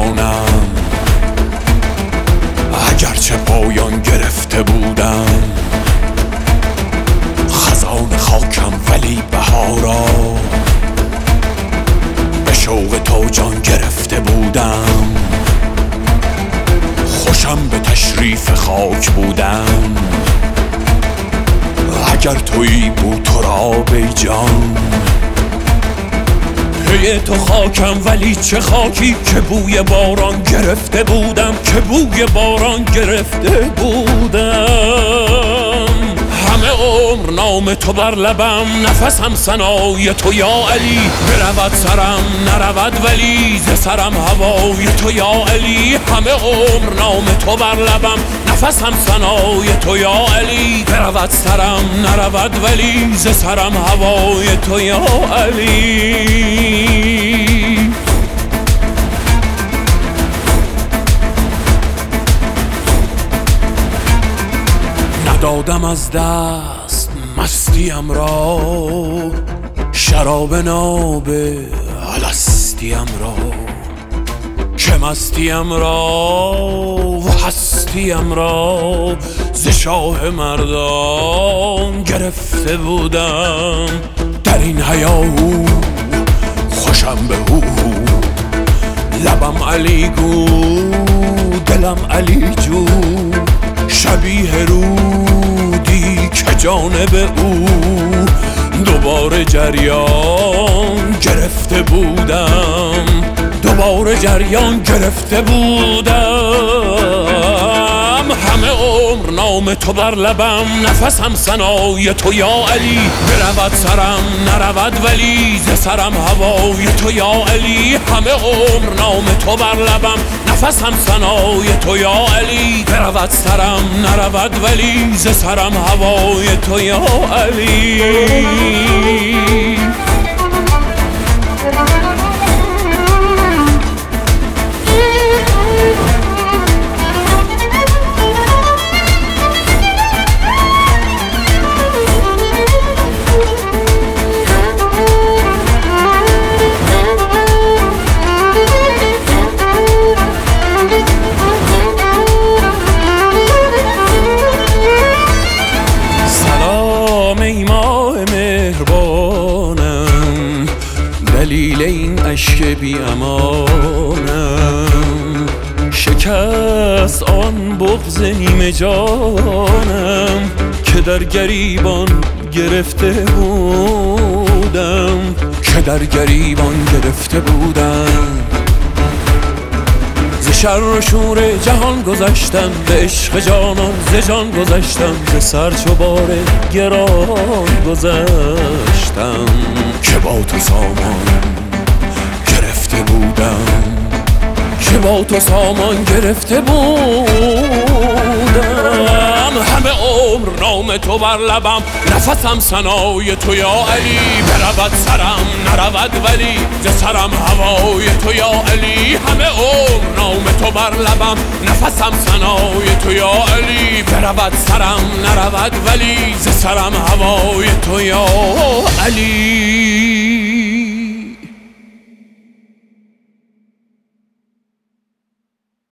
جانم، اگرچه پایان گرفته بودم. خزان خاکم ولی بهارا، به شوق تو جان گرفته بودم. خوشم به تشریف خاک بودم، اگر تویی بود تو را بی جان. پی تو خاکم ولی چه خاکی که بوی باران گرفته بودم، که بوی باران گرفته بودم. همه عمر نام تو بر لبم، نفسم ثنای تو یا علی. برود سرم نرود ولی، ز سرم هوای تو یا علی. همه عمر نام تو بر لبم، نفسم ثنای تو یا علی. برود سرم نرود ولی، ز سرم هوای تو یا علی. ندادم از دست مستیم را، شراب ناب الستیم را. که مستیم را و هستیم را، ز شاه مردان گرفته بودم. در این هیاهو خوشم به هو، لبم علی گو دلم علی جو. شبیه رودی که جانب او، دوباره جریان گرفته بودم. دوباره جریان گرفته بودم. همه عمر نام تو بر لبم، نفسم ثنای تو یا علی. برود سرم نرود ولی، ز سرم هوای تو یا علی. همه عمر نام تو بر لبم، نفسم ثنای تو یا علی. برود سرم نرود ولی، ز سرم هوای تو یا علی. دلیل این عشق بی امانم، شکست آن بغض نیمه جانم. که در گریبان گرفته بودم، که در گریبان گرفته بودم. ز شر و شور جهان گذشتم، به عشق جانان ز جان گذشتم. ز سر چو بار گران گذشتم، که با تو سامان گرفته بودم. که با تو سامان گرفته بودم. همه عمر نام تو بر لبم، نفسم ثنای تو یا علی. برود سرم نرود ولی، ز سرم هوای تو یا علی. همه عمر نام تو بر لبم، نفسم ثنای تو یا علی. برود سرم نرود ولی، ز سرم هوای تو یا علی.